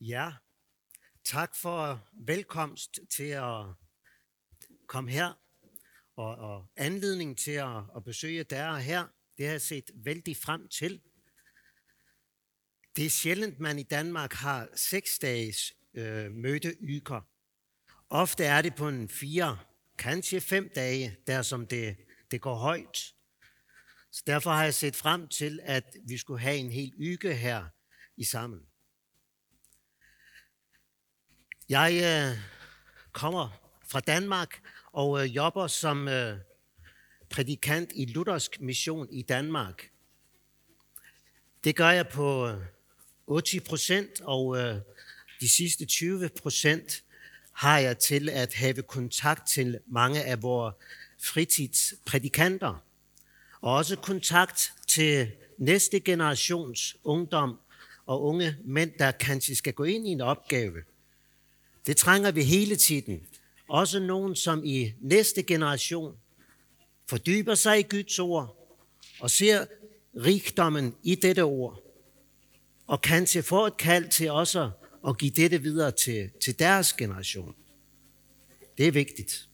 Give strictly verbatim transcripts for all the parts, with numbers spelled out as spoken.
Ja, tak for velkomst til at komme her, og, og anledning til at, at besøge der her. Det har jeg set vældig frem til. Det er sjældent, man i Danmark har seks dages øh, mødeuger. Ofte er det på en fire, kanskje fem dage, der som det, det går højt. Så derfor har jeg set frem til, at vi skulle have en hel uge her i sammen. Jeg øh, kommer fra Danmark og øh, jobber som øh, prædikant i Luthersk Mission i Danmark. Det gør jeg på øh, otte procent, og øh, de sidste tyve procent har jeg til at have kontakt til mange af vores fritidsprædikanter. Og også kontakt til næste generations ungdom og unge mænd, der kanskje skal gå ind i en opgave. Det trænger vi hele tiden. Også nogen, som i næste generation fordyber sig i Guds ord og ser rigdommen i dette ord. Og kanskje får et kald til også at give dette videre til, til deres generation. Det er vigtigt.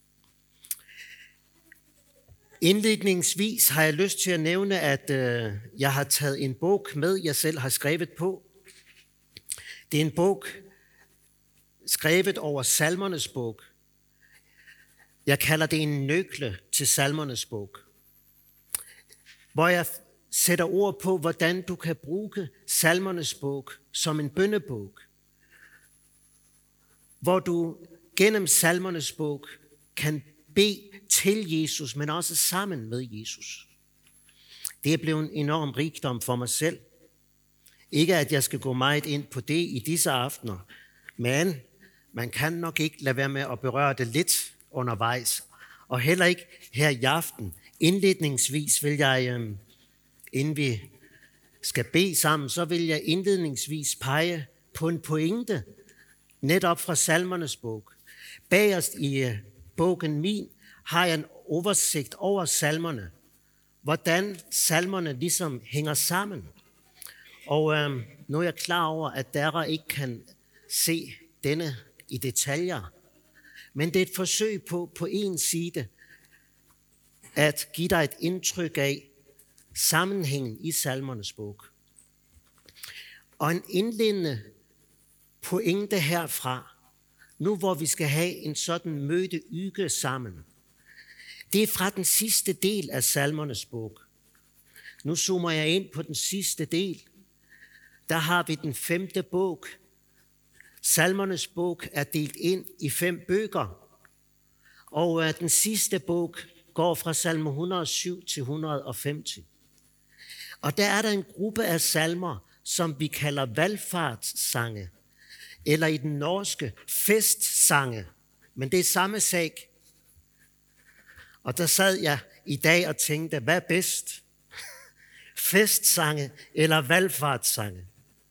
Indledningsvis har jeg lyst til at nævne, at øh, jeg har taget en bog med, jeg selv har skrevet på. Det er en bog skrevet over Salmernes bog. Jeg kalder det en nøgle til Salmernes bog, hvor jeg sætter ord på, hvordan du kan bruge Salmernes bog som en bønnebog, hvor du gennem Salmernes bog kan bede til Jesus, men også sammen med Jesus. Det er blevet en enorm rigdom for mig selv. Ikke at jeg skal gå meget ind på det i disse aftener, men man kan nok ikke lade være med at berøre det lidt undervejs. Og heller ikke her i aften. Indledningsvis vil jeg, inden vi skal bede sammen, så vil jeg indledningsvis pege på en pointe, netop fra Salmernes bog. Bagerst i bogen min har jeg en oversigt over salmerne, hvordan salmerne ligesom hænger sammen. Og øh, nu er jeg klar over, at der ikke kan se denne i detaljer, men det er et forsøg på på en side at give dig et indtryk af sammenhængen i Salmernes bog. Og en indledende pointe herfra, nu hvor vi skal have en sådan mødeuge sammen, det er fra den sidste del af Salmernes bog. Nu zoomer jeg ind på den sidste del. Der har vi den femte bog. Salmernes bog er delt ind i fem bøger, og den sidste bog går fra salme et hundrede og syv til et hundrede og femten. Og der er der en gruppe af salmer, som vi kalder valfartssange, eller i den norske festsange, men det er samme sag. Og der sad jeg i dag og tænkte, hvad er bedst? Festsange eller valfartssange?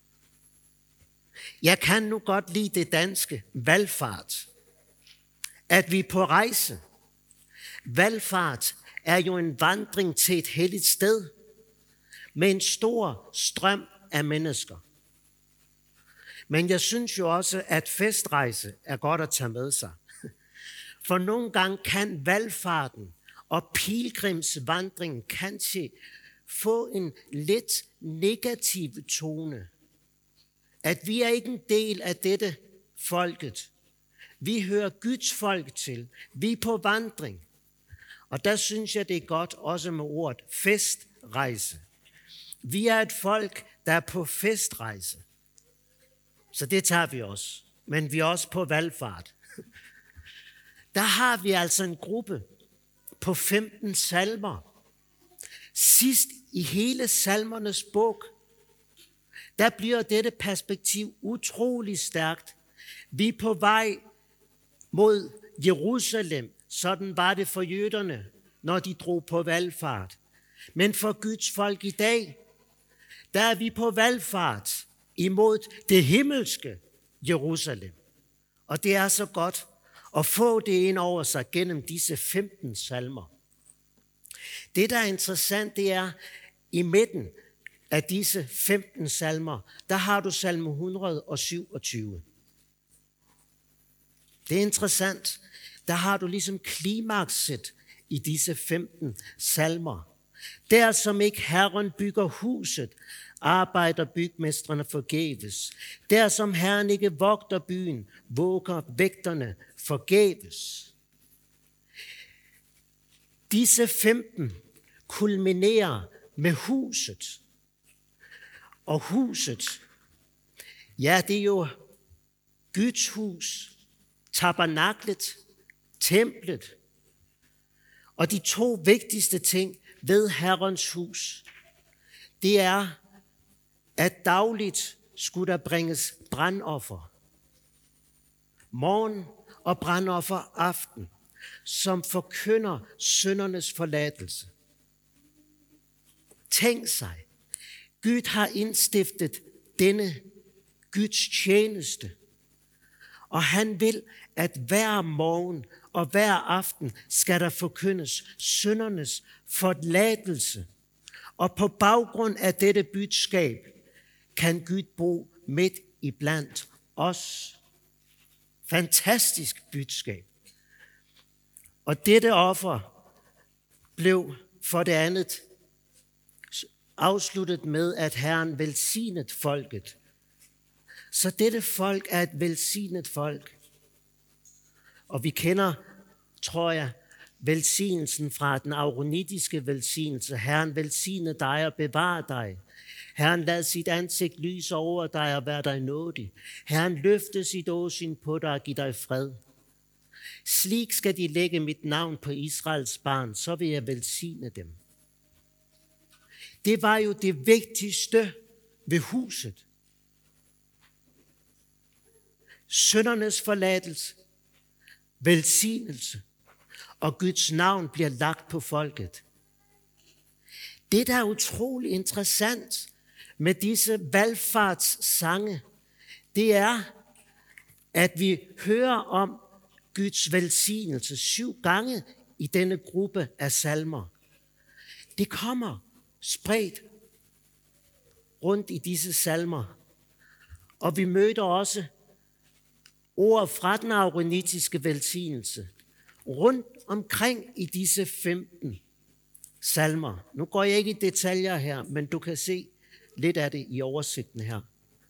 Jeg kan nu godt lide det danske valfart. At vi er på rejse. Valfart er jo en vandring til et helligt sted med en stor strøm af mennesker. Men jeg synes jo også, at festrejse er godt at tage med sig. For nogle gange kan valfarten og pilgrimsvandringen kanskje få en lidt negativ tone. At vi er ikke en del af dette folket. Vi hører Guds folk til. Vi er på vandring. Og der synes jeg, det er godt også med ordet festrejse. Vi er et folk, der er på festrejse. Så det tager vi også. Men vi er også på valfart. Der har vi altså en gruppe på femten salmer. Sidst i hele salmernes bog, der bliver dette perspektiv utrolig stærkt. Vi er på vej mod Jerusalem. Sådan var det for jøderne, når de drog på valfart. Men for Guds folk i dag, der er vi på valfart imod det himmelske Jerusalem. Og det er så godt at få det ind over sig gennem disse femten salmer. Det, der er interessant, det er i midten, af disse femten salmer, der har du salme et hundrede og syvogtyve. Det er interessant. Der har du ligesom klimakset i disse femten salmer. Der som ikke Herren bygger huset, arbejder bygmestrene forgæves. Der som Herren ikke vogter byen, våger vægterne forgæves. Disse femten kulminerer med huset. Og huset, ja, det er jo Guds hus, tabernaklet, templet. Og de to vigtigste ting ved Herrens hus, det er, at dagligt skulle der bringes brandoffer. Morgen og brandoffer aften, som forkynder syndernes forladelse. Tænk sig, Gud har indstiftet denne Guds tjeneste, og han vil, at hver morgen og hver aften skal der forkyndes syndernes forladelse. Og på baggrund af dette budskab kan Gud bo midt i blandt os. Fantastisk budskab. Og dette offer blev for det andet afsluttet med, at Herren velsignet folket. Så dette folk er et velsignet folk. Og vi kender, tror jeg, velsignelsen fra den aaronitiske velsignelse. Herren velsigne dig og bevare dig. Herren lad sit ansigt lyse over dig og være dig nådig. Herren løfte sit åsyn på dig og give dig fred. Slik skal de lægge mit navn på Israels barn, så vil jeg velsigne dem. Det var jo det vigtigste ved huset. Syndernes forladelse, velsignelse, og Guds navn bliver lagt på folket. Det, der er utrolig interessant med disse valfartssange, det er, at vi hører om Guds velsignelse syv gange i denne gruppe af salmer. Det kommer spredt rundt i disse salmer. Og vi møder også ord fra den aaronitiske velsignelse rundt omkring i disse femten salmer. Nu går jeg ikke i detaljer her, men du kan se lidt af det i oversigten her.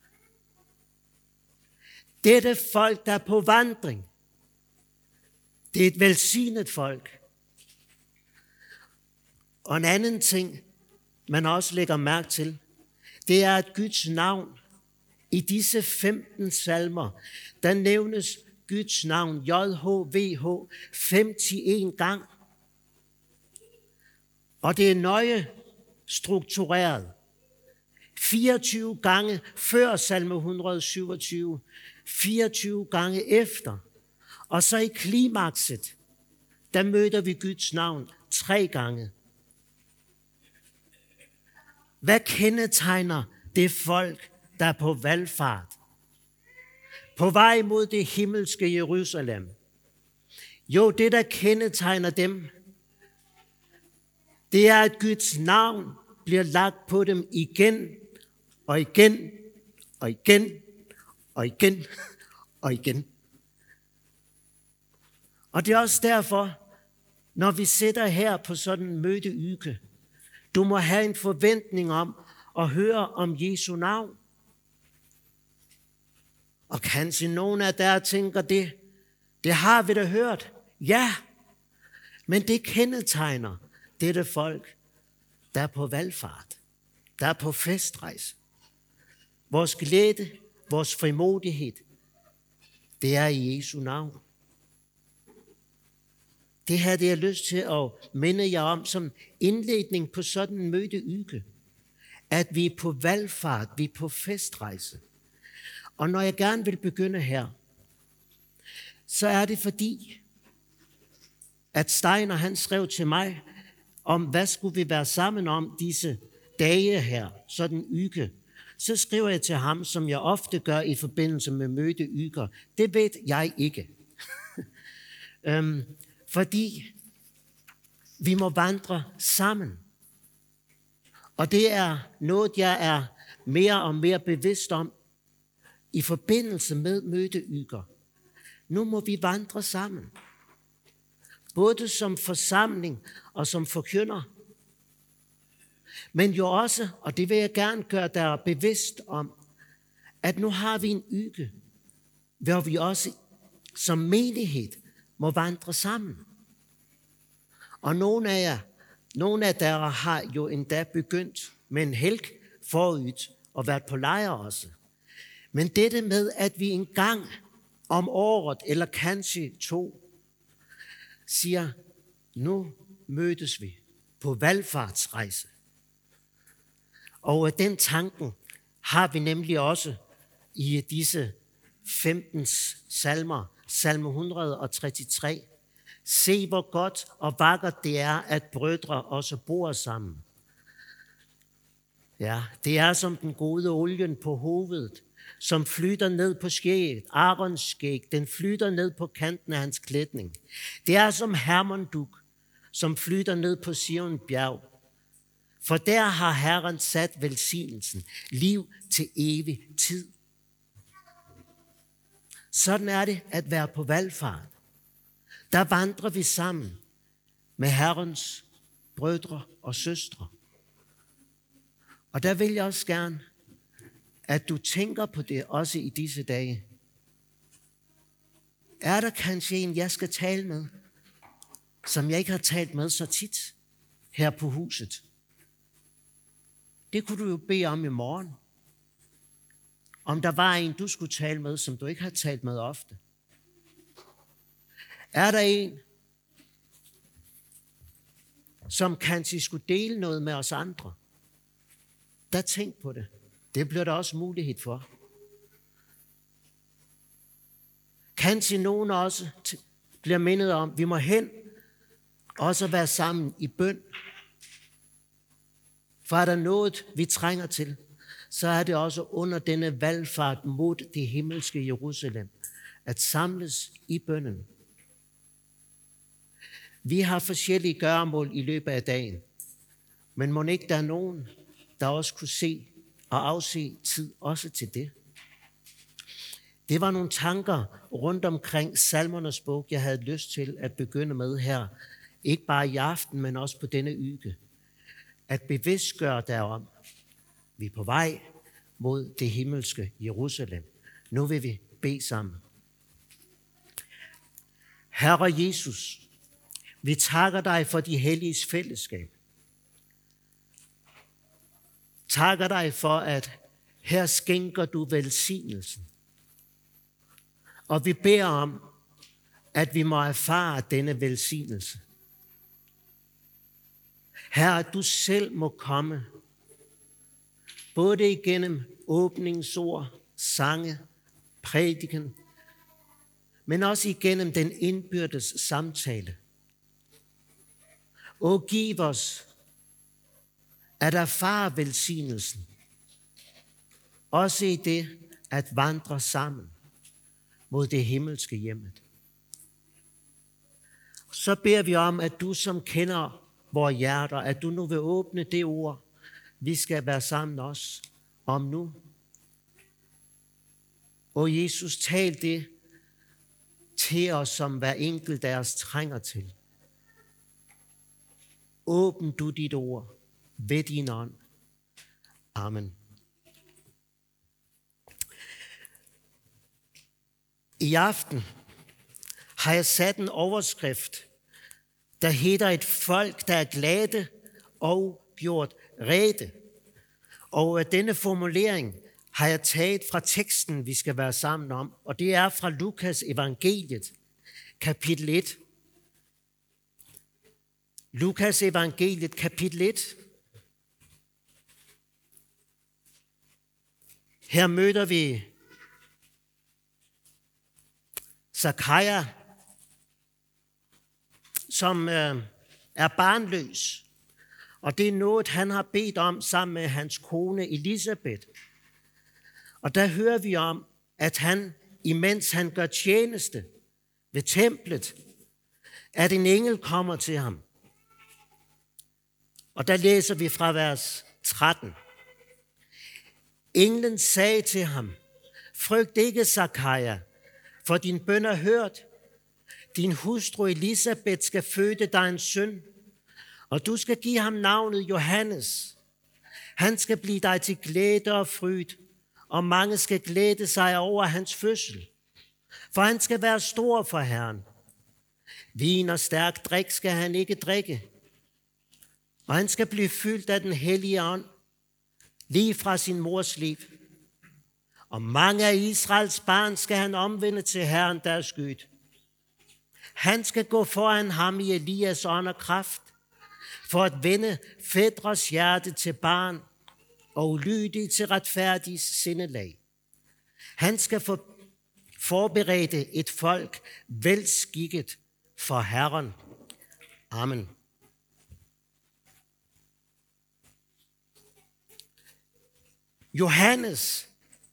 Dette folk, der er på vandring, det er et velsignet folk. Og en anden ting, man også lægger mærke til, det er, at Guds navn i disse femten salmer, der nævnes Guds navn, J H V H, femogtyve gang. Og det er nøje struktureret. fireogtyve gange før salme et hundrede og syvogtyve, fireogtyve gange efter. Og så i klimakset, der møder vi Guds navn tre gange. Hvad kendetegner det folk, der er på valfart? På vej mod det himmelske Jerusalem. Jo, det der kendetegner dem, det er, at Guds navn bliver lagt på dem igen og igen og igen og igen og igen. Og det er også derfor, når vi sidder her på sådan en mødeuge, du må have en forventning om at høre om Jesu navn. Og kanskje nogen af der tænker det, det har vi da hørt. Ja, men det kendetegner dette folk, der er på valfart, der er på festrejse. Vores glæde, vores frimodighed, det er i Jesu navn. Det her, det er jeg lyst til at minde jer om som indledning på sådan en mødeuge. At vi er på valfart, vi er på festrejse. Og når jeg gerne vil begynde her, så er det fordi, at Steiner han skrev til mig, om hvad skulle vi være sammen om disse dage her, sådan en uge. Så skriver jeg til ham, som jeg ofte gør i forbindelse med mødeuger. Det ved jeg ikke. øhm, fordi vi må vandre sammen. Og det er noget, jeg er mere og mere bevidst om i forbindelse med mødeuger. Nu må vi vandre sammen. Både som forsamling og som forkynder. Men jo også, og det vil jeg gerne gøre dig bevidst om, at nu har vi en uge, hvor vi også som menighed må vandre sammen. Og nogle af jer, nogle af jer har jo endda begyndt med en helg forud og været på lejr også. Men dette med, at vi en gang om året, eller kanskje to, siger, nu mødes vi på valgfartsrejse. Og den tanken har vi nemlig også i disse femten salmer, salme et hundrede og treogtredive. Se, hvor godt og vakkert det er, at brødre også bor sammen. Ja, det er som den gode olien på hovedet, som flyter ned på skægget, Arons skæg, den flyter ned på kanten af hans klædning. Det er som Hermonduk, som flyter ned på Sion bjerg. For der har Herren sat velsignelsen, liv til evig tid. Sådan er det at være på valgfart. Der vandrer vi sammen med Herrens brødre og søstre. Og der vil jeg også gerne, at du tænker på det også i disse dage. Er der kanskje en, jeg skal tale med, som jeg ikke har talt med så tit her på huset? Det kunne du jo bede om i morgen. Om der var en, du skulle tale med, som du ikke har talt med ofte. Er der en, som kanskje skulle dele noget med os andre? Der tænk på det. Det bliver der også mulighed for. Kanskje nogen også bliver mindet om, at vi må hen også være sammen i bøn. For er der noget, vi trænger til, så er det også under denne valgfart mod det himmelske Jerusalem, at samles i bønnen. Vi har forskellige gøremål i løbet af dagen, men må ikke der er nogen, der også kunne se og afse tid også til det. Det var nogle tanker rundt omkring Salmernes bog, jeg havde lyst til at begynde med her. Ikke bare i aften, men også på denne uge. At bevidstgøre derom. Vi er på vej mod det himmelske Jerusalem. Nu vil vi bede sammen. Herre Jesus, vi takker dig for de helliges fællesskab. Takker dig for, at her skænker du velsignelsen. Og vi beder om, at vi må erfare denne velsignelse. Herre, at du selv må komme, både igennem åbningsord, sange, prædiken, men også igennem den indbyrdes samtale. Og giv os at erfare velsignelsen, også i det at vandre sammen mod det himmelske hjemmet. Så beder vi om, at du som kender vores hjerter, at du nu vil åbne det ord, vi skal være sammen os om nu. Og Jesus, tal det til os, som hver enkelt af os trænger til. Åbn du dit ord ved din ånd. Amen. I aften har jeg sat en overskrift, der hedder et folk, der er glade og gjort rede. Og denne formulering har jeg taget fra teksten, vi skal være sammen om, og det er fra Lukas evangeliet, kapitel et. Lukas evangeliet, kapitel et. Her møder vi Zakaria, som øh, er barnløs. Og det er noget, han har bedt om sammen med hans kone Elisabeth. Og der hører vi om, at han, imens han gør tjeneste ved templet, at en engel kommer til ham. Og der læser vi fra vers tretten. Englen sagde til ham, frygt ikke, Zakaria, for din bøn er hørt. Din hustru Elisabeth skal føde dig en søn, og du skal give ham navnet Johannes. Han skal blive dig til glæde og fryd, og mange skal glæde sig over hans fødsel. For han skal være stor for Herren. Vin og stærk drik skal han ikke drikke, og han skal blive fyldt af den hellige ånd, lige fra sin mors liv. Og mange af Israels barn skal han omvende til Herren deres Gud. Han skal gå foran ham i Elias ånd og kraft, for at vende fædres hjerte til barn og ulydige til retfærdige sindelag. Han skal for, forberede et folk velskikket for Herren. Amen. Johannes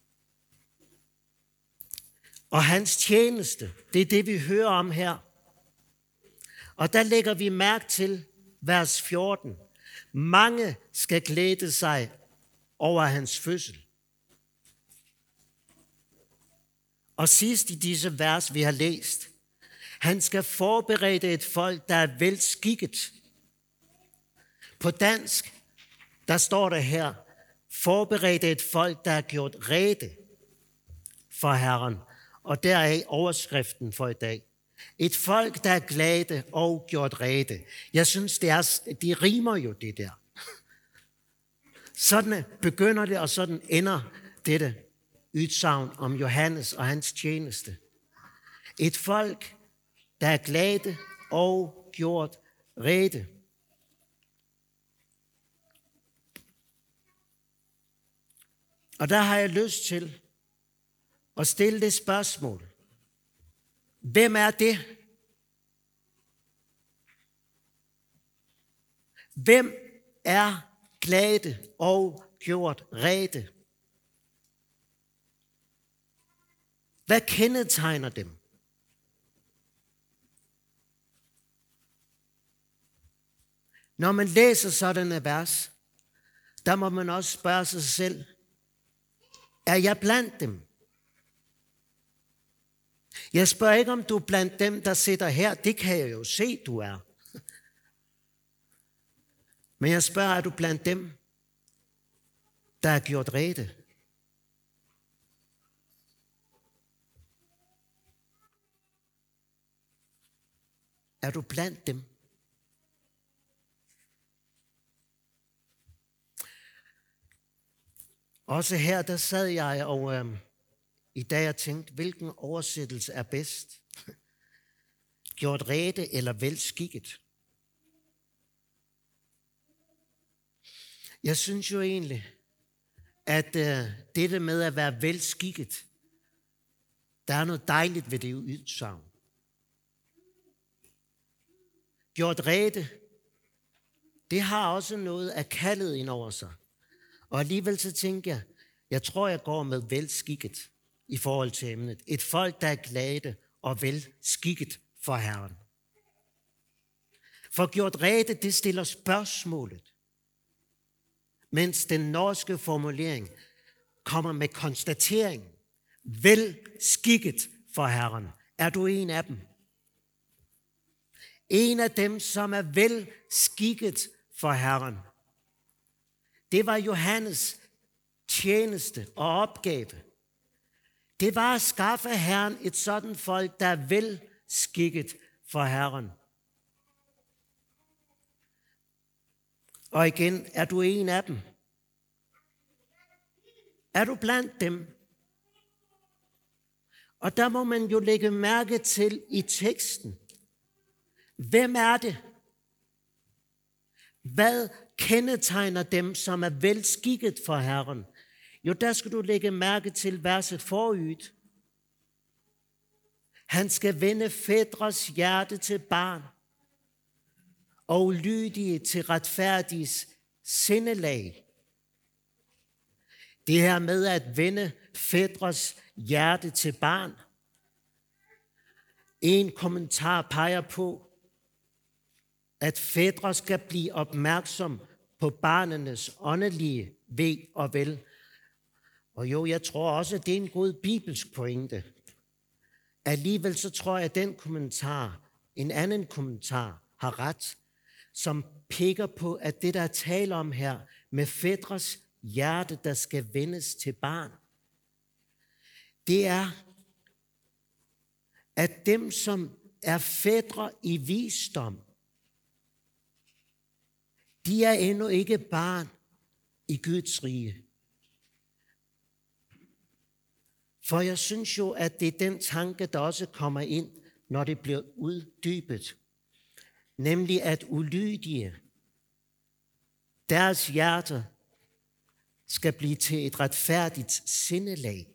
og hans tjeneste, det er det, vi hører om her. Og der lægger vi mærke til vers fjorten. Mange skal glæde sig over hans fødsel. Og sidst i disse vers, vi har læst, han skal forberede et folk, der er velskikket. På dansk, der står der her, forberede et folk, der er gjort rede for Herren. Og der er overskriften for i dag. Et folk, der er glade og gjort rede. Jeg synes, det, er, de rimer jo det der. Sådan begynder det, og sådan ender dette udsagn om Johannes og hans tjeneste. Et folk, der er glade og gjort rede. Og der har jeg lyst til at stille det spørgsmål. Hvem er det? Hvem er glade og gjort rede? Hvad kendetegner dem? Når man læser sådanne vers, der må man også spørge sig selv, er jeg blandt dem? Jeg spørger ikke, om du er blandt dem, der sidder her. Det kan jeg jo se, du er. Men jeg spørger, er du blandt dem, der er gjort rede? Er du blandt dem? Også her, der sad jeg og øh, i dag jeg tænkte, hvilken oversættelse er bedst? Gjort rede eller velskikket? Jeg synes jo egentlig, at øh, dette med at være velskikket, der er noget dejligt ved det udsagn. Gjort rede, det har også noget af kaldet ind over sig. Og alligevel så tænker jeg, jeg tror, jeg går med velskikket i forhold til emnet. Et folk, der er glade og velskikket for Herren. For gjort rede, det stiller spørgsmålet. Mens den norske formulering kommer med konstatering. Velskikket for Herren. Er du en af dem? En af dem, som er velskikket for Herren. Det var Johannes tjeneste og opgave. Det var at skaffe Herren et sådan folk, der er velskikket for Herren. Og igen, er du en af dem? Er du blandt dem? Og der må man jo lægge mærke til i teksten. Hvem er det? Hvad kendetegner dem, som er velskikket for Herren? Jo, der skal du lægge mærke til verset forud. Han skal vende fædres hjerte til barn, og ulydige til retfærdiges sindelag. Det her med at vende fædres hjerte til barn. En kommentar peger på, at fædre skal blive opmærksom på barnenes åndelige ve og vel. Og jo, jeg tror også, at det er en god bibelsk pointe. Alligevel så tror jeg, at den kommentar, en anden kommentar, har ret, som peger på, at det, der er tale om her, med fædres hjerte, der skal vendes til barn, det er, at dem, som er fædre i visdom, de er endnu ikke barn i Guds rige. For jeg synes jo, at det er den tanke, der også kommer ind, når det bliver uddybet. Nemlig at ulydige, deres hjerter skal blive til et retfærdigt sindelag.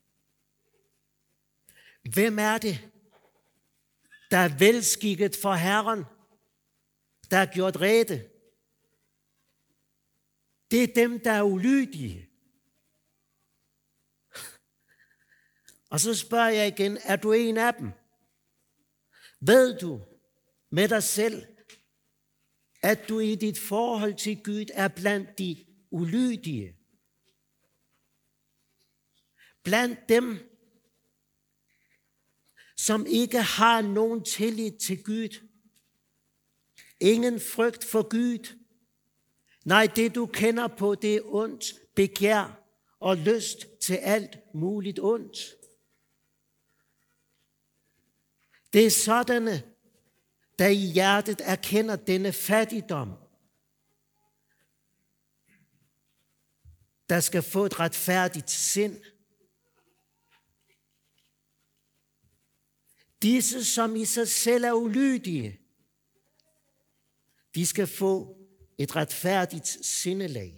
Hvem er det, der er velskikket for Herren, der er gjort rede? Det er dem, der er ulydige. Og så spørger jeg igen, er du en af dem? Ved du med dig selv, at du i dit forhold til Gud er blandt de ulydige? Blandt dem, som ikke har nogen tillid til Gud. Ingen frygt for Gud. Nej, det du kender på, det er ondt, begær og lyst til alt muligt ondt. Det er sådanne, der i hjertet erkender denne fattigdom, der skal få et retfærdigt sind. Disse, som i sig selv er ulydige, de skal få et retfærdigt sindelag.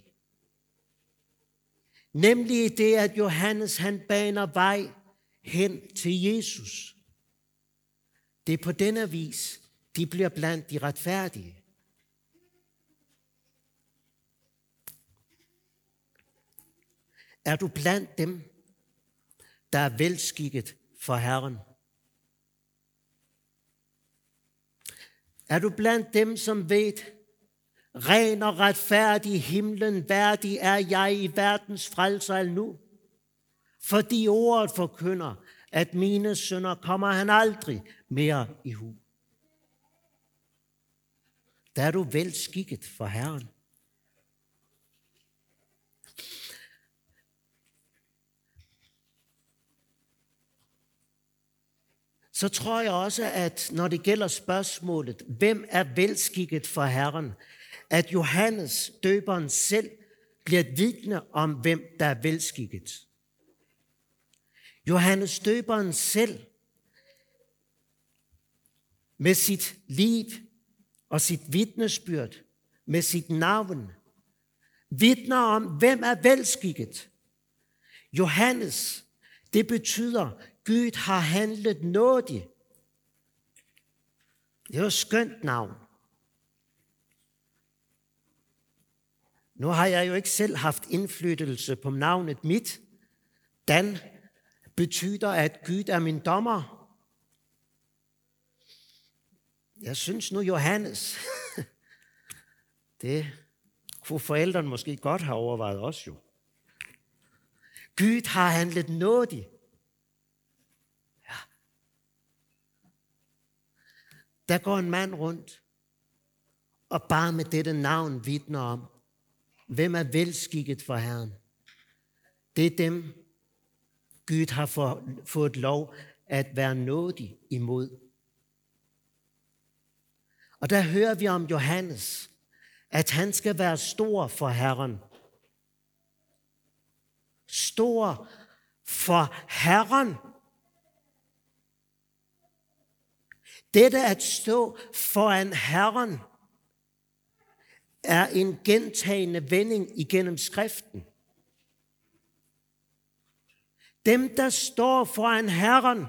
Nemlig i det, at Johannes han baner vej hen til Jesus. Det er på denne vis, de bliver blandt de retfærdige. Er du blandt dem, der er velskikket for Herren? Er du blandt dem, som ved, ren og retfærdig himlen værdig er jeg i verdens frelser nu? Fordi ordet forkynder, at mine synder kommer han aldrig mere i hu. Der er du velskikket for Herren. Så tror jeg også, at når det gælder spørgsmålet, hvem er velskikket for Herren, at Johannes, døberen selv, bliver et vidne om, hvem der er velskikket. Johannes, døberen selv, med sit liv og sit vidnesbyrd, med sit navn, vidner om, hvem er velskikket. Johannes, det betyder, Gud har handlet nådigt. Det er jo et skønt navn. Nu har jeg jo ikke selv haft indflydelse på navnet mit. Dan betyder, at Gud er min dommer. Jeg synes nu, Johannes, det kunne forældrene måske godt have overvejet også jo. Gud har handlet nådigt. Ja. Der går en mand rundt, og bare med dette navn vidner om, hvem er velskikket for Herren. Det er dem, Gud har fået lov at være nådig imod. Og der hører vi om Johannes, at han skal være stor for Herren. Stor for Herren. Dette at stå foran Herren er en gentagende vending igennem skriften. Dem, der står foran Herren,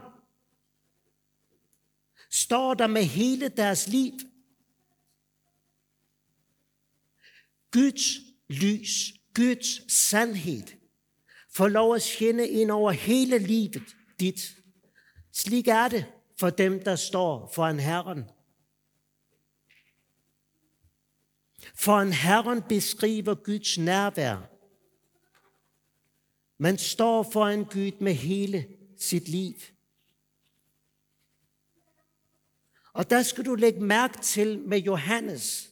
står der med hele deres liv. Guds lys, Guds sandhed, får lov at skinne ind over hele livet dit. Slik er det for dem, der står foran Herren. For en Herren beskriver Guds nærvær. Man står foran Gud med hele sit liv. Og der skal du lægge mærke til med Johannes,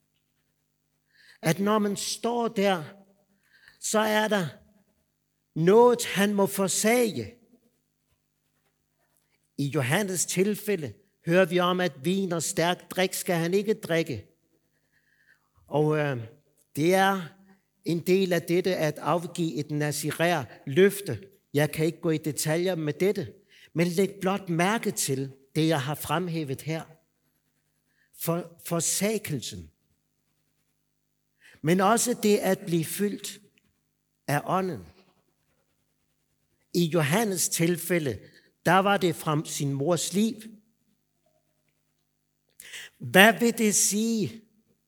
at når man står der, så er der noget, han må forsage. I Johannes tilfælde hører vi om, at vin og stærk drik skal han ikke drikke. Og øh, det er en del af dette at afgive et nazirær løfte. Jeg kan ikke gå i detaljer med dette, men læg blot mærke til det, jeg har fremhævet her. For, forsagelsen. Men også det at blive fyldt af ånden. I Johannes tilfælde, der var det fra sin mors liv. Hvad vil det sige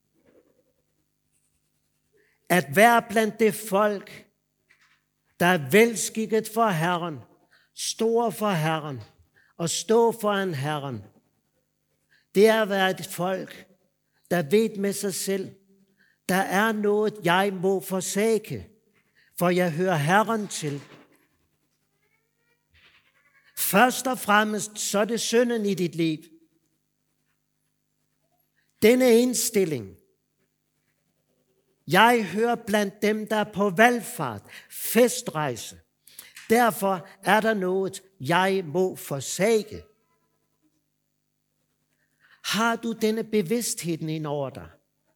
at være blandt det folk, der er velskikket for Herren, store for Herren og stå foran Herren? Det er at være et folk, der ved med sig selv, der er noget, jeg må forsage, for jeg hører Herren til. Først og fremmest, så er det synden i dit liv. Denne indstilling. Jeg hører blandt dem, der er på valgfart, festrejse. Derfor er der noget, jeg må forsage. Har du denne bevidsthed ind over dig?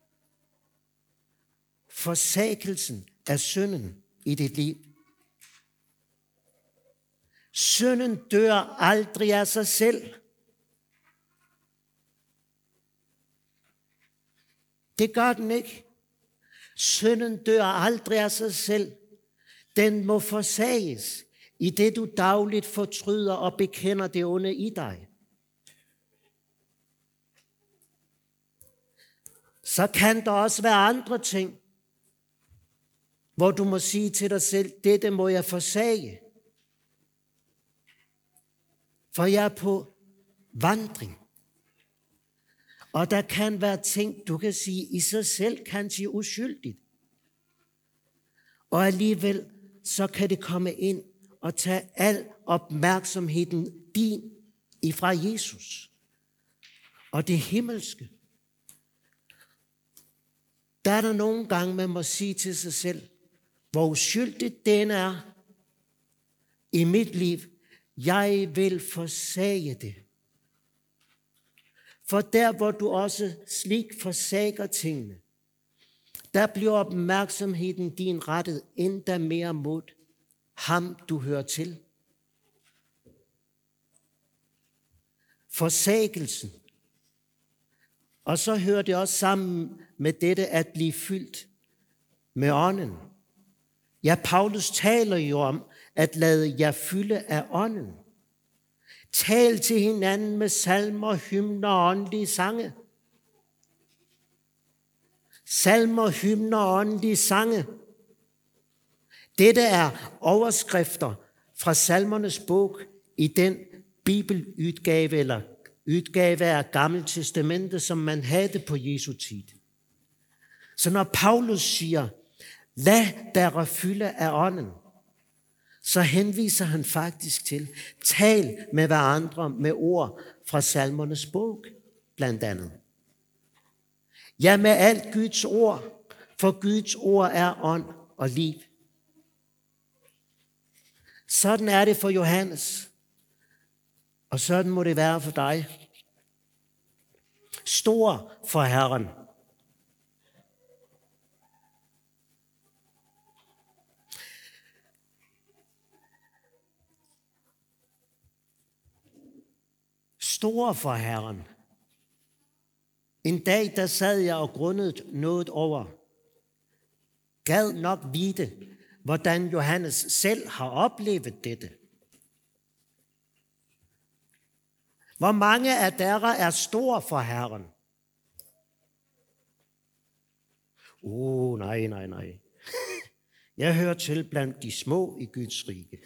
Forsagelsen af synden i dit liv. Synden dør aldrig af sig selv. Det gør den ikke. Synden dør aldrig af sig selv. Den må forsages, i det du dagligt fortryder og bekender det onde i dig. Så kan der også være andre ting, hvor du må sige til dig selv, dette må jeg forsage. For jeg er på vandring. Og der kan være ting, du kan sige i sig selv, kanskje uskyldigt. Og alligevel, så kan det komme ind og tage al opmærksomheden din ifra Jesus. Og det himmelske. Der er der nogle gange, man må sige til sig selv, hvor uskyldigt den er i mit liv, jeg vil forsage det. For der, hvor du også slik forsager tingene, der bliver opmærksomheden din rettet endda mere mod ham, du hører til. Forsagelsen. Og så hører det også sammen med dette at blive fyldt med ånden. Ja, Paulus taler jo om at lade jer fylde af ånden. Tal til hinanden med salmer, hymner og åndelige sange. Salmer, hymner og åndelige sange. Dette er overskrifter fra salmernes bog i den bibeludgave eller udgave af Gamle Testamentet, som man havde på Jesu tid. Så når Paulus siger, lad der fylde af ånden, så henviser han faktisk til, tal med hverandre med ord fra salmernes bog, blandt andet. Ja, med alt Guds ord, for Guds ord er ånd og liv. Sådan er det for Johannes, og sådan må det være for dig. Stor for Herren. Stor for Herren. En dag, der sad jeg og grundede noget over. Gad nok vide, hvordan Johannes selv har oplevet dette. Hvor mange af dere er store for Herren? Åh, oh, nej, nej, nej. Jeg hører til blandt de små i Guds rige.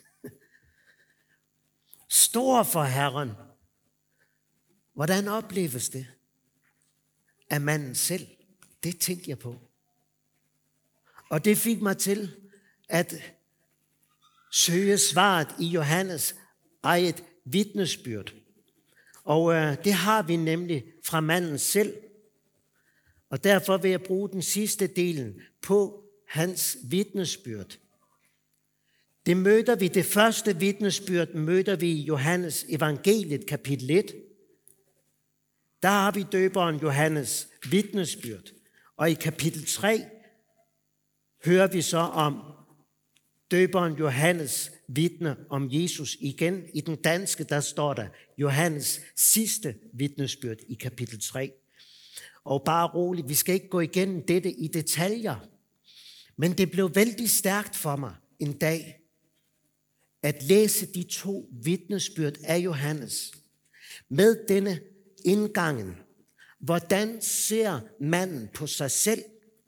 Stor for Herren. Hvordan opleves det af manden selv? Det tænkte jeg på. Og det fik mig til at søge svaret i Johannes eget vidnesbyrd. Og øh, det har vi nemlig fra manden selv. Og derfor vil jeg bruge den sidste delen på hans vidnesbyrd. Det møder vi, det første vidnesbyrd møder vi i Johannes evangeliet kapitel et. Der har vi døberen Johannes vidnesbyrd. Og i kapitel tre hører vi så om døberen Johannes vidne om Jesus igen. I den danske, der står der Johannes sidste vidnesbyrd i kapitel tre. Og bare roligt, vi skal ikke gå igennem dette i detaljer. Men det blev vældig stærkt for mig en dag at læse de to vidnesbyrd af Johannes med denne indgangen. Hvordan ser manden på sig selv,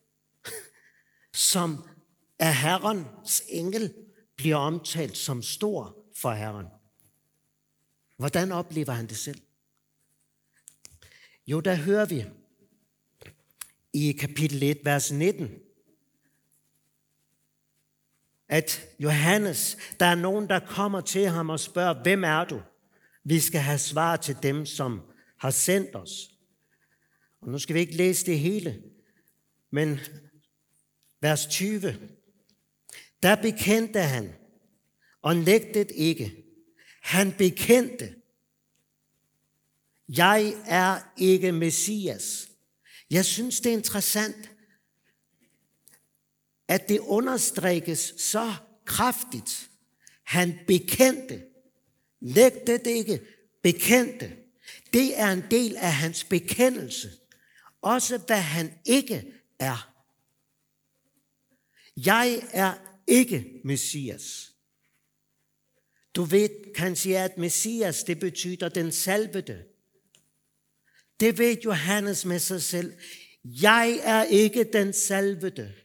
som af Herrens engel bliver omtalt som stor for Herren? Hvordan oplever han det selv? Jo, der hører vi i kapitel et, vers nitten, at Johannes, der er nogen, der kommer til ham og spørger, hvem er du? Vi skal have svar til dem, som har sendt os. Og nu skal vi ikke læse det hele, men vers tyve. Der bekendte han, og nægtede ikke. Han bekendte, jeg er ikke Messias. Jeg synes, det er interessant, at det understrækkes så kraftigt. Han bekendte, nægtede ikke, bekendte. Det er en del af hans bekendelse. Også hvad han ikke er. Jeg er ikke Messias. Du ved kanskje, at Messias, det betyder den salvede. Det ved Johannes med sig selv. Jeg er ikke den salvede.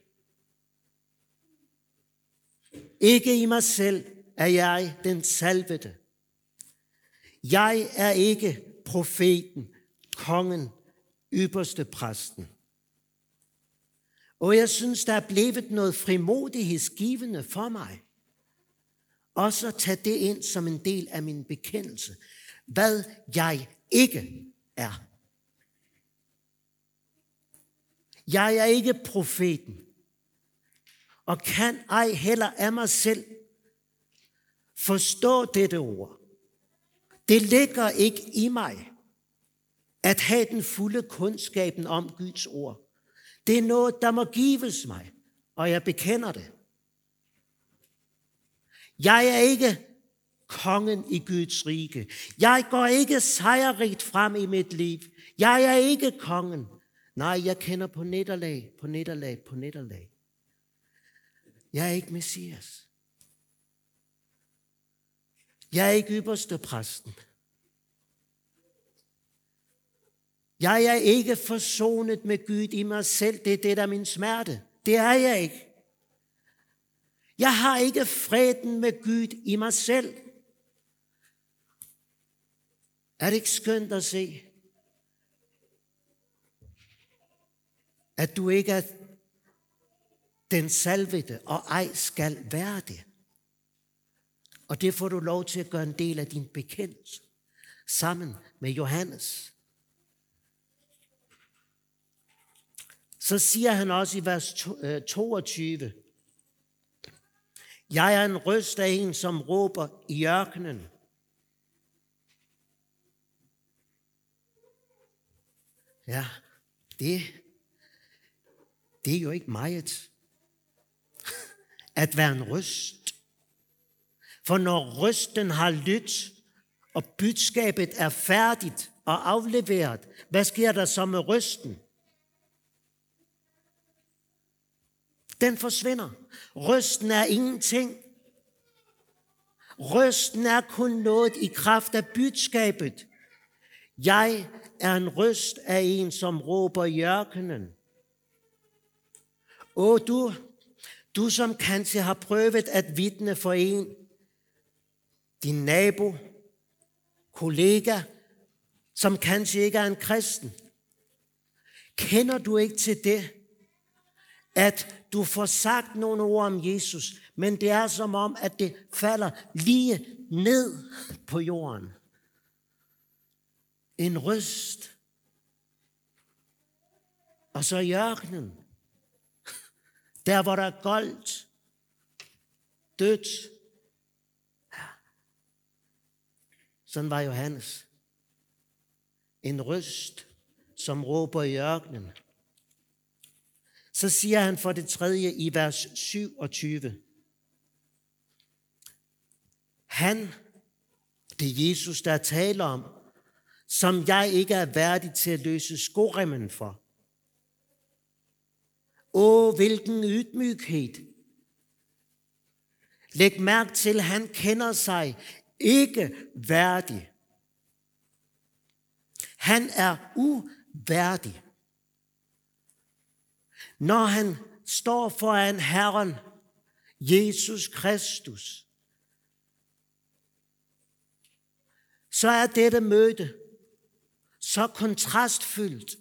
Ikke i mig selv er jeg den salvede. Jeg er ikke profeten, kongen, ypperste præsten. Og jeg synes, der er blevet noget frimodighedsgivende for mig. Også at tage det ind som en del af min bekendelse. Hvad jeg ikke er. Jeg er ikke profeten. Og kan ej heller af mig selv forstå dette ord. Det ligger ikke i mig at have den fulde kundskaben om Guds ord. Det er noget, der må gives mig, og jeg bekender det. Jeg er ikke kongen i Guds rige. Jeg går ikke sejrrigt frem i mit liv. Jeg er ikke kongen. Nej, jeg kender på nederlag, på nederlag, på nederlag. Jeg er ikke Messias. Jeg er ikke ypperste præsten. Jeg er ikke forsonet med Gud i mig selv. Det er det, der er min smerte. Det er jeg ikke. Jeg har ikke freden med Gud i mig selv. Er det ikke skønt at se, at du ikke er den salvede, og ej skal være det? Og det får du lov til at gøre en del af din bekendelse, sammen med Johannes. Så siger han også i vers toogtyve, jeg er en røst af en, som råber i ørkenen. Ja, det, det er jo ikke meget at være en røst. For når røsten har lyttet, og budskabet er færdigt og afleveret, hvad sker der så med røsten? Den forsvinder. Røsten er ingenting. Røsten er kun noget i kraft af budskabet. Jeg er en røst af en, som råber i ørkenen. Åh, du, du som kanskje har prøvet at vidne for en, din nabo, kollega, som kanskje ikke er en kristen. Kender du ikke til det, at du får sagt nogle ord om Jesus, men det er som om, at det falder lige ned på jorden. En røst. Og så i ørkenen, der hvor der er goldt, dødt. Sådan var Johannes. En røst, som råber i ørkenen. Så siger han for det tredje i vers syvogtyve. Han, det er Jesus, der taler om, som jeg ikke er værdig til at løse skoremmen for. Åh, hvilken ydmyghed. Læg mærke til, han kender sig ikke værdig. Han er uværdig. Når han står foran Herren, Jesus Kristus, så er dette møde så kontrastfyldt,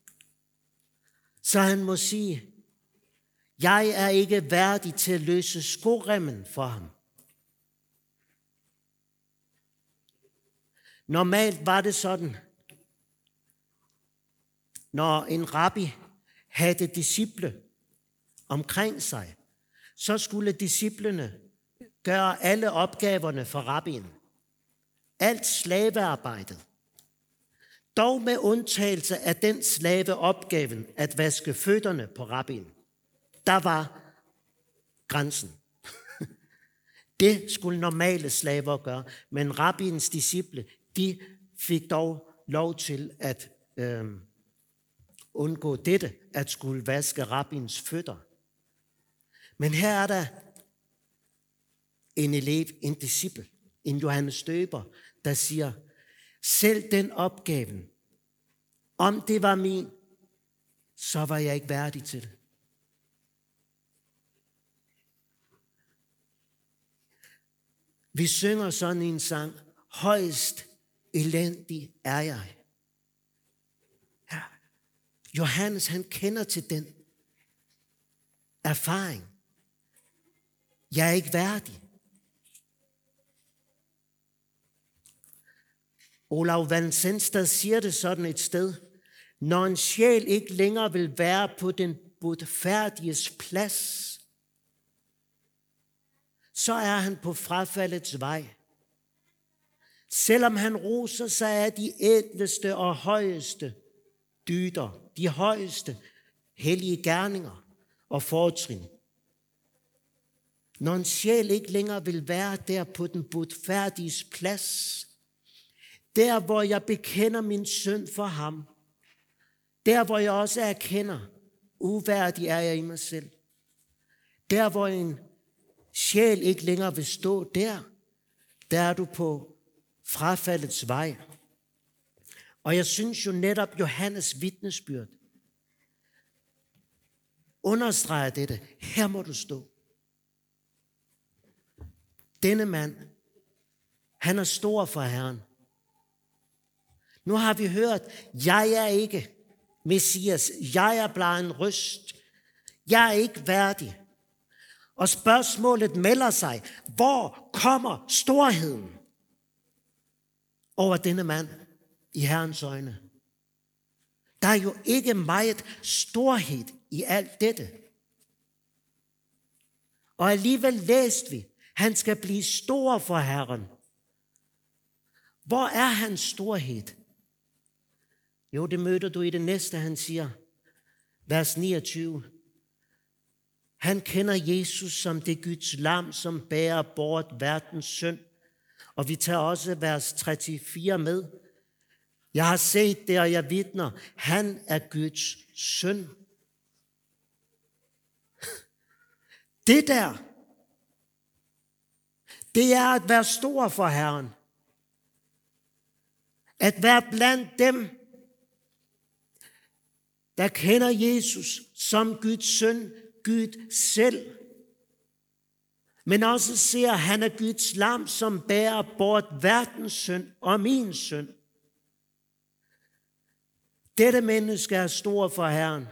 så han må sige, jeg er ikke værdig til at løse skoremmen for ham. Normalt var det sådan, når en rabbi havde disciple omkring sig, så skulle disciplene gøre alle opgaverne for rabbien. Alt slavearbejdet. Dog med undtagelse af den slaveopgaven at vaske fødderne på rabbien. Der var grænsen. Det skulle normale slaver gøre, men rabbiens disciple, de fik dog lov til at øh, undgå dette, at skulle vaske rabbiens fødder. Men her er der en elev, en disciple, en Johannes Døber, der siger, selv den opgaven, om det var min, så var jeg ikke værdig til det. Vi synger sådan en sang, højst elendig er jeg. Ja. Johannes, han kender til den erfaring. Jeg er ikke værdig. Olav Valensensted siger det sådan et sted, når en sjæl ikke længere vil være på den botfærdiges plads, så er han på frafaldets vej. Selvom han roser sig af de ædleste og højeste dyder, de højeste hellige gerninger og fortrin. Når en sjæl ikke længere vil være der på den botfærdiges plads, der hvor jeg bekender min synd for ham, der hvor jeg også erkender, uværdig er jeg i mig selv, der hvor en sjæl ikke længere vil stå der, der er du på frafaldets vej. Og jeg synes jo netop Johannes vidnesbyrd understreger dette. Her må du stå. Denne mand, han er stor for Herren. Nu har vi hørt, jeg er ikke Messias, jeg er bare en røst. Jeg er ikke værdig. Og spørgsmålet melder sig, hvor kommer storheden over denne mand i Herrens øjne? Der er jo ikke meget storhed i alt dette. Og alligevel læste vi, han skal blive stor for Herren. Hvor er hans storhed? Jo, det møder du i det næste, han siger, vers niogtyve. Han kender Jesus som det Guds lam, som bærer bort verdens synd. Og vi tager også vers treogfyrre med. Jeg har set det, og jeg vidner, han er Guds søn. Det der, det er at være stor for Herren. At være blandt dem, der kender Jesus som Guds søn, Gud selv. Men også ser, at han er Guds lam, som bærer bort verdens synd og min synd. Dette menneske er stor for Herren.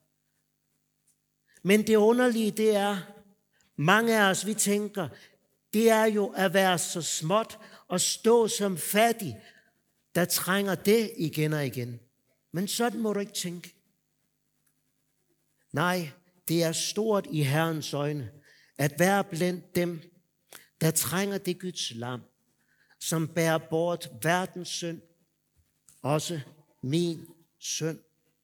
Men det underlige, det er, mange af os, vi tænker, det er jo at være så småt og stå som fattig, der trænger det igen og igen. Men sådan må du ikke tænke. Nej, det er stort i Herrens øjne at være blandt dem, der trænger det Guds lam, som bærer bort verdens synd, også min synd.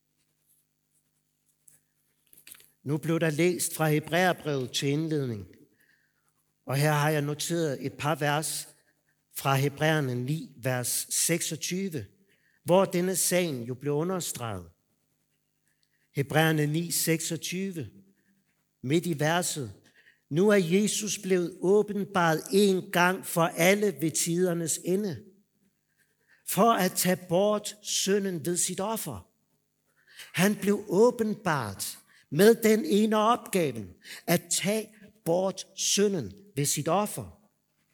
Nu blev der læst fra Hebræerbrevet til indledning, og her har jeg noteret et par vers fra Hebræerne ni, vers seksogtyve, hvor denne sagen jo blev understreget. Hebræerne ni, seksogtyve, midt i verset. Nu er Jesus blevet åbenbaret en gang for alle ved tidernes ende, for at tage bort synden ved sit offer. Han blev åbenbaret med den ene opgaven, at tage bort synden ved sit offer.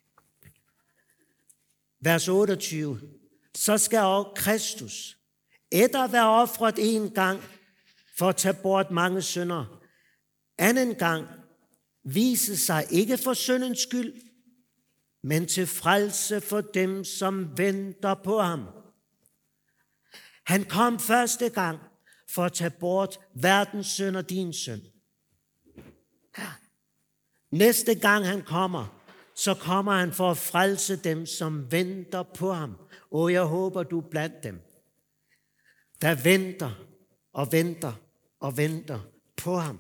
Vers otteogtyve. Så skal også Kristus, efter at være ofret en gang for at tage bort mange synder, anden gang vise sig ikke for syndens skyld, men til frelse for dem, som venter på ham. Han kom første gang for at tage bort verdens synd og din synd. Ja. Næste gang han kommer, så kommer han for at frelse dem, som venter på ham. Og jeg håber, du er blandt dem, der venter og venter og venter på ham.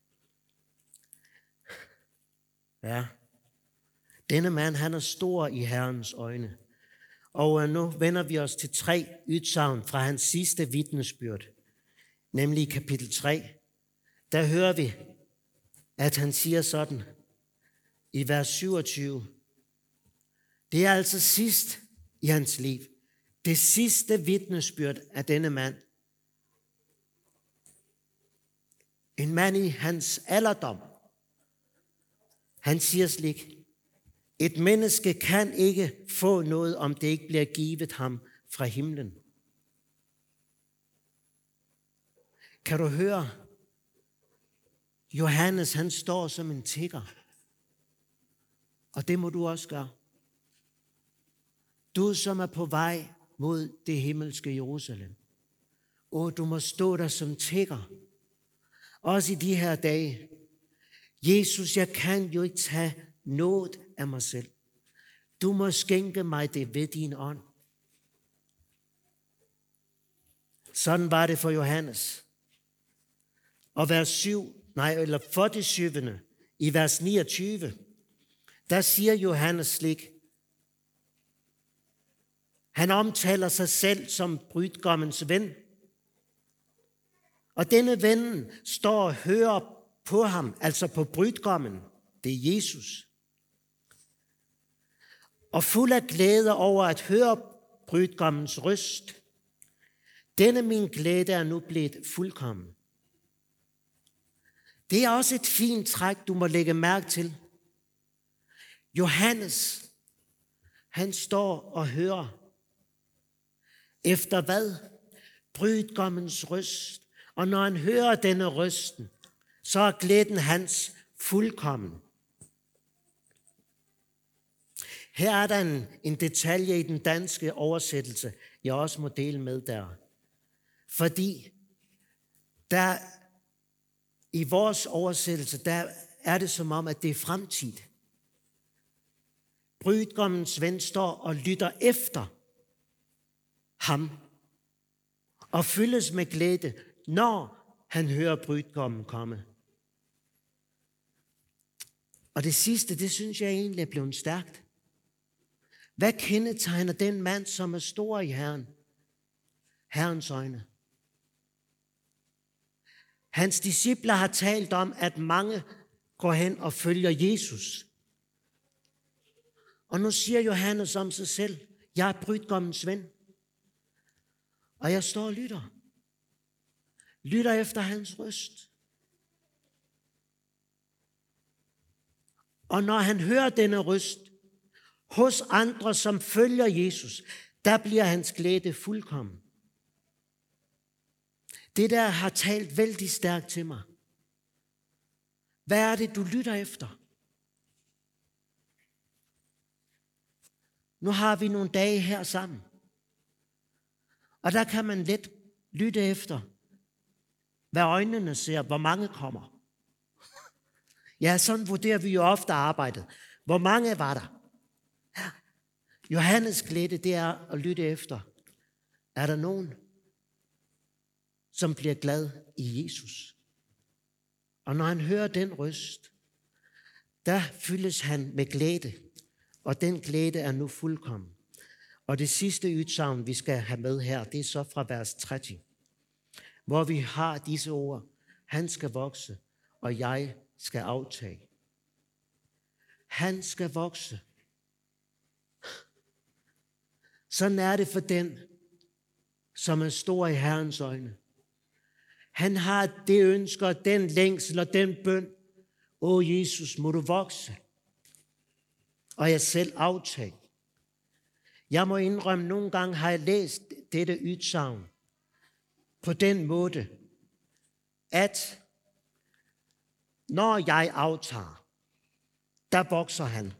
Ja, denne mand, han er stor i Herrens øjne. Og nu vender vi os til tre udsagn fra hans sidste vidnesbyrd, nemlig i kapitel tre. Der hører vi, at han siger sådan i vers syvogtyve. Det er altså sidst i hans liv. Det sidste vidnesbyrd af denne mand. En mand i hans alderdom. Han siger slik: et menneske kan ikke få noget, om det ikke bliver givet ham fra himlen. Kan du høre? Johannes, han står som en tigger. Og det må du også gøre. Du, som er på vej mod det himmelske Jerusalem. Og du må stå der som tigger. Også i de her dage. Jesus, jeg kan jo ikke tage noget af mig selv. Du må skænke mig det ved din ånd. Sådan var det for Johannes. Og vers syv, nej, eller for det syvende, i vers niogtyve, der siger Johannes slik. Han omtaler sig selv som brudgommens ven. Og denne ven står og hører på ham, altså på brudgommen. Det er Jesus. Og fuld af glæde over at høre brudgommens røst. Denne min glæde er nu blevet fuldkommen. Det er også et fint træk, du må lægge mærke til. Johannes, han står og hører. Efter hvad? Brudgommens røst. Og når han hører denne røsten, så er glæden hans fuldkommen. Her er der en, en detalje i den danske oversættelse, jeg også må dele med der. Fordi der i vores oversættelse, der er det som om, at det er fremtid. Brudgommens ven står og lytter efter ham og fyldes med glæde, når han hører brudgommen komme. Og det sidste, det synes jeg egentlig er blevet stærkt. Hvad kendetegner den mand, som er stor i Herren? Herrens øjne. Hans discipler har talt om, at mange går hen og følger Jesus. Og nu siger Johannes om sig selv, jeg er brudgommens ven. Og jeg står og lytter. Lytter efter hans røst. Og når han hører denne røst hos andre, som følger Jesus, der bliver hans glæde fuldkommen. Det der har talt vældig stærkt til mig. Hvad er det, du lytter efter? Nu har vi nogle dage her sammen. Og der kan man let lytte efter, hvad øjnene ser, hvor mange kommer. Ja, sådan vurderer vi jo ofte arbejdet. Hvor mange var der? Johannes glæde, det er at lytte efter. Er der nogen, som bliver glad i Jesus? Og når han hører den røst, der fyldes han med glæde. Og den glæde er nu fuldkommen. Og det sidste udsagn, vi skal have med her, det er så fra vers tretti. Hvor vi har disse ord. Han skal vokse, og jeg skal aftage. Han skal vokse. Sådan er det for den, som er stor i Herrens øjne. Han har det ønsker, den længsel og den bøn. Åh Jesus, må du vokse. Og jeg selv aftage. Jeg må indrømme, nogle gange har jeg læst dette udsagn på den måde, at når jeg aftager, der vokser han.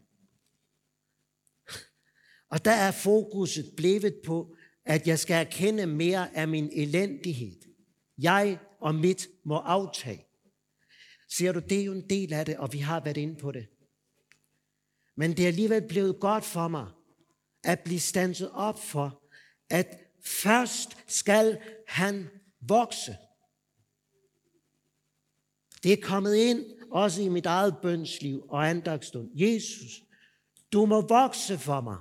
Og der er fokuset blevet på, at jeg skal erkende mere af min elendighed. Jeg og mit må aftage. Ser du, det er jo en del af det, og vi har været inde på det. Men det er alligevel blevet godt for mig, at blive standset op for, at først skal han vokse. Det er kommet ind, også i mit eget bønsliv og andagtsstund. Jesus, du må vokse for mig.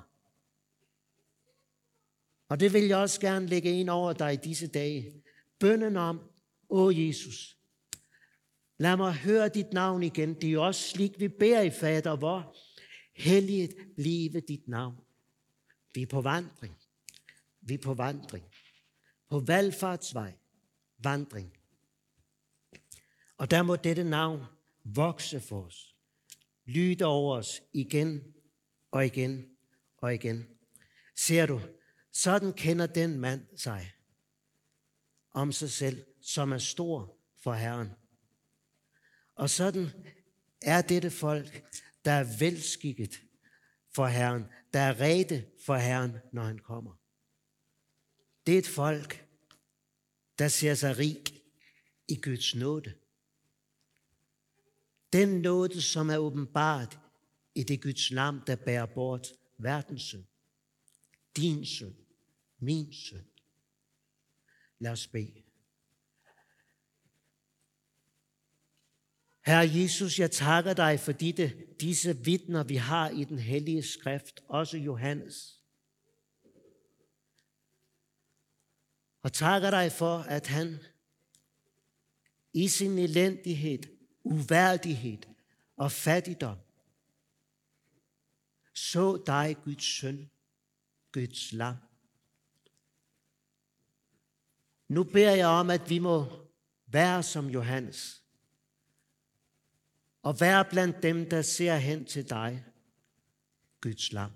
Og det vil jeg også gerne lægge ind over dig i disse dage. Bønnen om, åh Jesus, lad mig høre dit navn igen. Det er jo også slik, vi beder i fader, hvor helliget blive dit navn. Vi er på vandring. Vi er på vandring. På valgfartsvej. Vandring. Og der må dette navn vokse for os. Lyde over os igen og igen og igen. Ser du, sådan kender den mand sig om sig selv, som er stor for Herren. Og sådan er dette folk, der er velskikket for Herren, der er rede for Herren, når han kommer. Det er et folk, der ser sig rig i Guds nåde. Den nåde, som er åbenbart i det Guds lam, der bærer bort verdens synd. Din synd, min synd. Lad os bede. Herre Jesus, jeg takker dig for disse, disse vidner, vi har i den hellige skrift, også Johannes. Og takker dig for, at han i sin elendighed, uværdighed og fattigdom så dig, Guds søn, Guds lam. Nu beder jeg om, at vi må være som Johannes og være blandt dem, der ser hen til dig, Guds lam.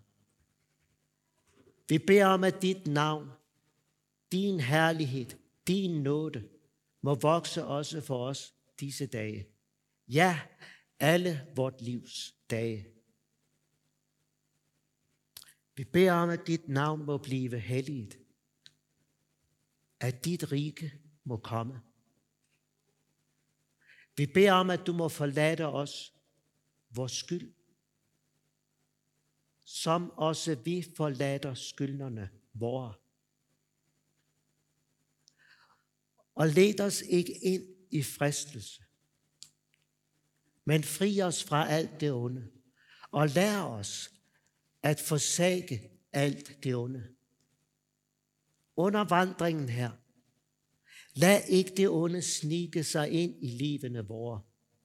Vi beder om, at dit navn, din herlighed, din nåde må vokse også for os disse dage. Ja, alle vort livs dage. Vi beder om, at dit navn må blive helliget. At dit rige må komme. Vi beder om, at du må forlade os vores skyld, som også vi forlader skyldnerne vore. Og led os ikke ind i fristelse, men fri os fra alt det onde, og lær os at forsage alt det onde. Under vandringen her, lad ikke det onde snige sig ind i livene vore.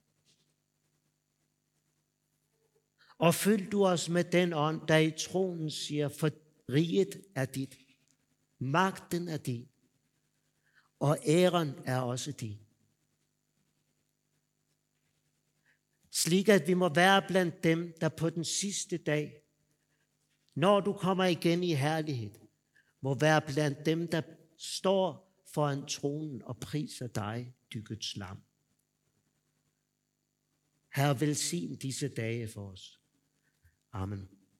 Og fyld du os med den ånd, der i tronen siger, for riget er dit, magten er din, og æren er også din. Slik at vi må være blandt dem, der på den sidste dag, når du kommer igen i herlighed, må være blandt dem, der står foran tronen og priser dig, du Guds lam. Herre, velsign disse dage for os. Amen.